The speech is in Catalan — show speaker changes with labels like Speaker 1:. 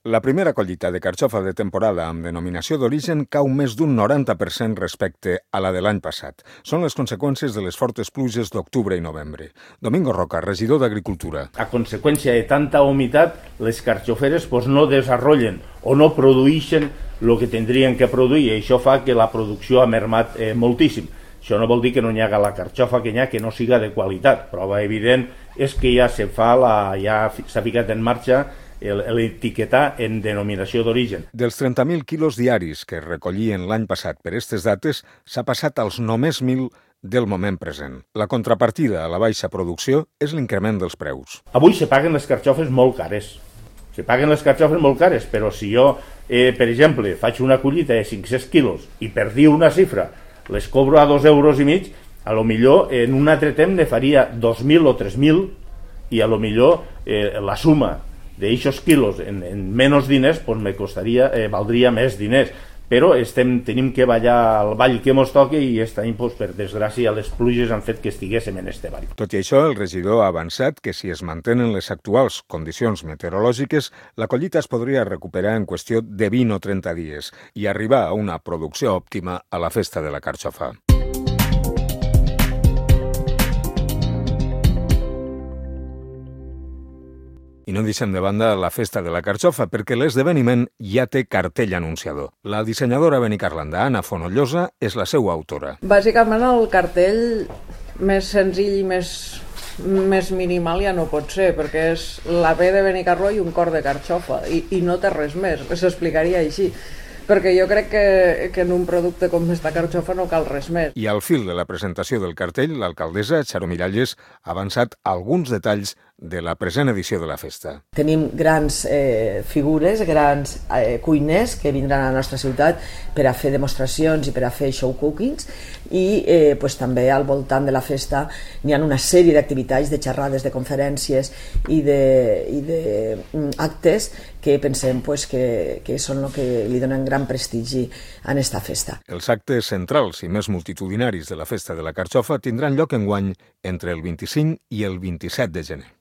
Speaker 1: La primera collita de carxofa de temporada amb denominació d'origen cau més d'un 90% respecte a la de l'any passat. Són les conseqüències de les fortes pluges d'octubre i novembre. Domingo Roca, regidor d'Agricultura.
Speaker 2: A conseqüència de tanta humitat, les carxoferes no desenvolupen o no produeixen el que tindrien que produir, i això fa que la producció ha mermat moltíssim. Això no vol dir que no hi haga la carxofa que hi ha que no siga de qualitat. Prova evident és que ja s'ha ficat en marxa l'etiquetar en denominació d'origen.
Speaker 1: Dels 30.000 quilos diaris que es recollien l'any passat per aquestes dates, s'ha passat als només 1.000 del moment present. La contrapartida a la baixa producció és l'increment dels preus.
Speaker 2: Avui se paguen les carxofes molt cares. Però si jo, per exemple, faig una collita de 500 quilos i per dir una xifra les cobro a 2,5 euros, a lo millor en un altre temps ne faria 2.000 o 3.000 i a lo millor la suma d'aixos quilos en menys diners me valdria més diners, però tenim que ballar el ball que ens toca i aquest any, per desgràcia, les pluges han fet que estiguéssim en este ball.
Speaker 1: Tot i això, el regidor ha avançat que si es mantenen les actuals condicions meteorològiques, la collita es podria recuperar en qüestió de 20 o 30 dies i arribar a una producció òptima a la festa de la carxofa. I no deixem de banda la festa de la carxofa, perquè l'esdeveniment ja té cartell anunciador. La dissenyadora benicarlanda Anna Fonollosa és la seva autora.
Speaker 3: Bàsicament el cartell més senzill i més minimal ja no pot ser, perquè és la B de Benicarló i un cor de carxofa, i no té res més, s'explicaria així. Perquè jo crec que en un producte com esta carxofa no cal res més.
Speaker 1: I al fil de la presentació del cartell, l'alcaldessa Charo Miralles ha avançat alguns detalls de la present edició de la festa.
Speaker 4: Tenim grans figures, grans cuiners que vindran a la nostra ciutat per a fer demostracions i per a fer show cookings, i també al voltant de la festa n'hi ha una sèrie d'activitats, de xerrades, de conferències i d'actes que pensem que són el que li donen gran prestigi a aquesta festa.
Speaker 1: Els actes centrals i més multitudinaris de la festa de la carxofa tindran lloc enguany entre el 25 i el 27 de gener.